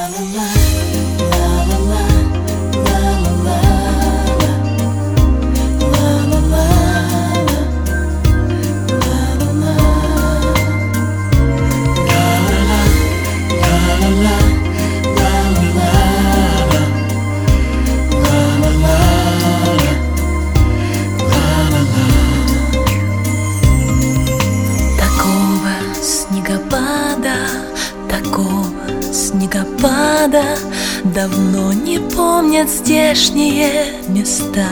Такого снегопада давно не помнят здешние места.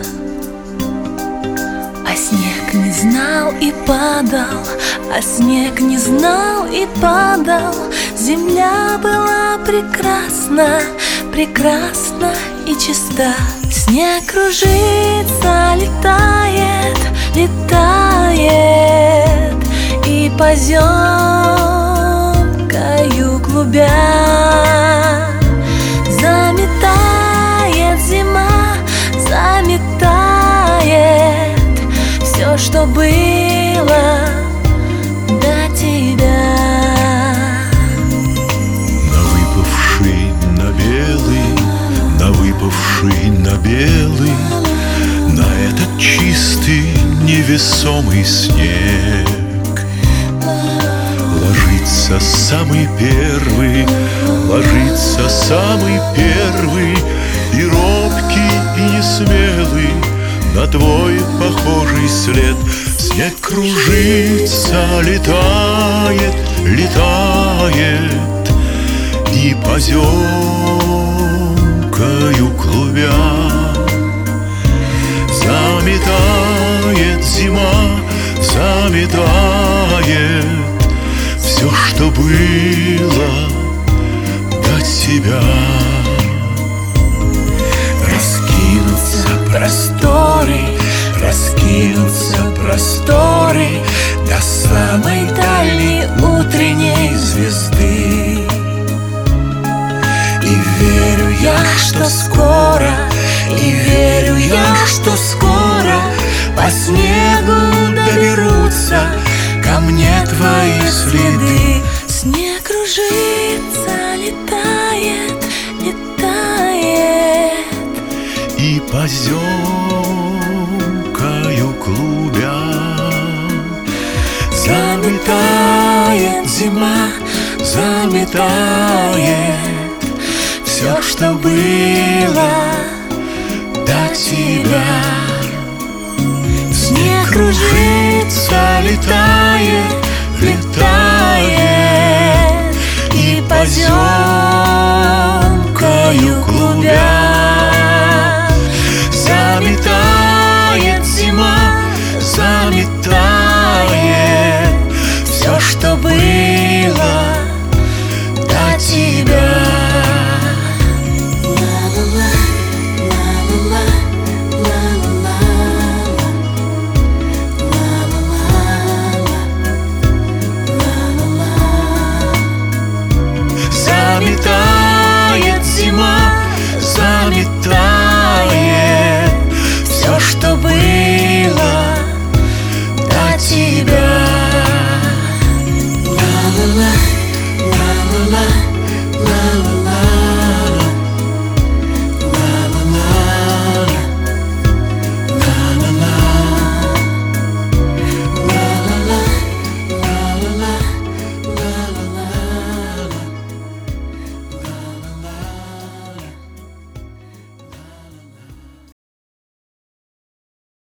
А снег не знал и падал, а снег не знал и падал. Земля была прекрасна, прекрасна и чиста. Снег кружится, летает, летает и поземкою клубя заметает зима, заметает все, что было до тебя. На выпавший на белый, на выпавший на белый, на этот чистый невесомый снег ложится самый первый, ложится самый первый, и робкий, и несмелый на твой похожий след. Снег кружится, летает, летает, и поземкою клубя заметает зима, заметает все, что было до тебя. Раскинутся просторы, раскинутся просторы до самой дальней утренней звезды. И верю я, что скоро, и верю я, что скоро по снегу доберутся ко мне твои следы. Снег кружится, летает, летает И поземкою клубя заметает зима, заметает все, что было до тебя. Снег кружится, летает, летает и поземкою